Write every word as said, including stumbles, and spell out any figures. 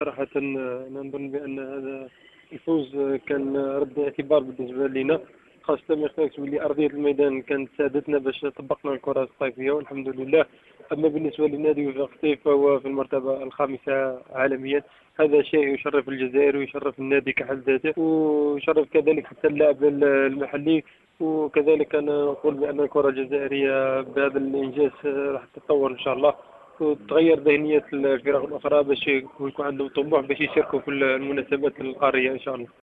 صراحة أنا نظن بأن هذا الفوز كان رد اعتبار بالنسبة لنا، خاصة ما كانت بلي أرضية الميدان كانت ساعدتنا باش طبقنا الكرة الصيفية والحمد لله. أما بالنسبة لنادي وفاق سطيف فهو في المرتبة الخامسة عالميا، هذا شيء يشرف الجزائر ويشرف النادي كحد ذاته ويشرف كذلك حتى اللاعب المحلي. وكذلك أنا أقول بأن الكرة الجزائرية بهذا الإنجاز راح تتطور إن شاء الله، وتغير ذهنية الفرق الأخرى باش يكون عندهم طموح باش يشاركوا في المناسبات القارية إن شاء الله.